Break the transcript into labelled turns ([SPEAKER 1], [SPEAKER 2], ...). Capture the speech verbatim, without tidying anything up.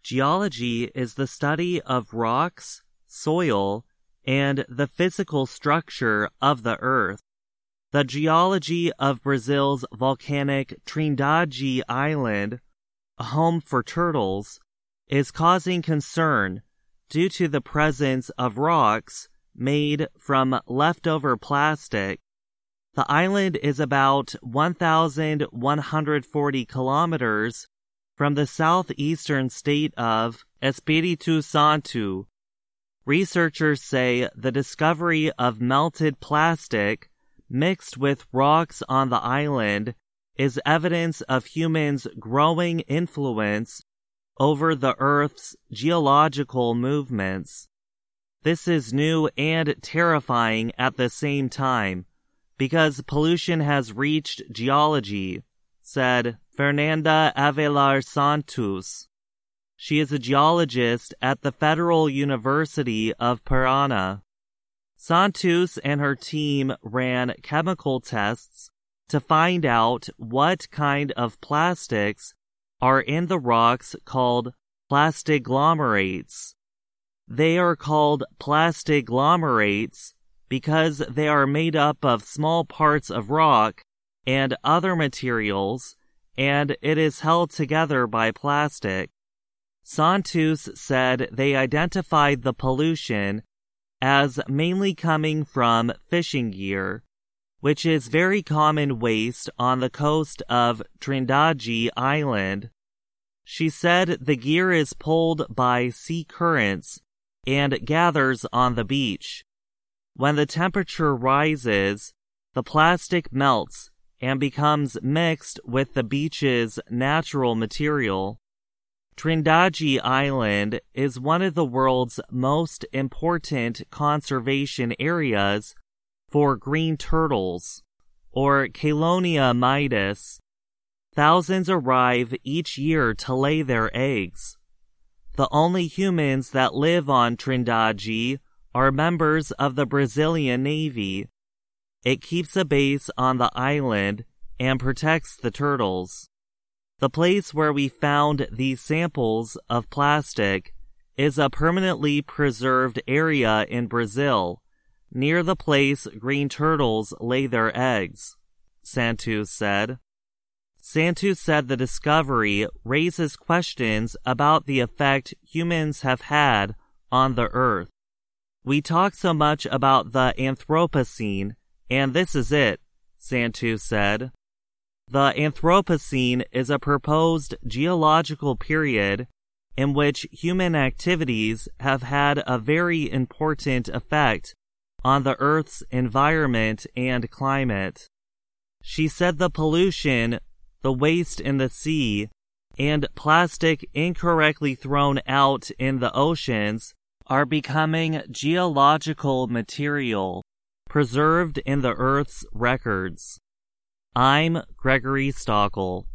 [SPEAKER 1] Geology is the study of rocks, soil, and the physical structure of the earth. The geology of Brazil's volcanic Trindade Island, a home for turtles, is causing concern due to the presence of rocks made from leftover plastic. The island is about one thousand one hundred forty kilometers from the southeastern state of Espírito Santo. Researchers say the discovery of melted plastic mixed with rocks on the island is evidence of humans' growing influence over the Earth's geological movements. This is new and terrifying at the same time, because pollution has reached geology, said Fernanda Avelar Santos. She is a geologist at the Federal University of Paraná. Santos and her team ran chemical tests to find out what kind of plastics are in the rocks called plastiglomerates. They are called plastiglomerates because they are made up of small parts of rock and other materials, and it is held together by plastic. Santos said they identified the pollution as mainly coming from fishing gear, which is very common waste on the coast of Trindade Island. She said the gear is pulled by sea currents and gathers on the beach. When the temperature rises, the plastic melts and becomes mixed with the beach's natural material. Trindade Island is one of the world's most important conservation areas for green turtles, or Chelonia mitis. Thousands arrive each year to lay their eggs. The only humans that live on Trindade are members of the Brazilian Navy. It keeps a base on the island and protects the turtles. The place where we found these samples of plastic is a permanently preserved area in Brazil, near the place green turtles lay their eggs, Santos said. Santos said the discovery raises questions about the effect humans have had on the earth. We talk so much about the Anthropocene, and this is it, Santos said. The Anthropocene is a proposed geological period in which human activities have had a very important effect on the Earth's environment and climate. She said the pollution, the waste in the sea, and plastic incorrectly thrown out in the oceans are becoming geological material, preserved in the Earth's records. I'm Gregory Stockel.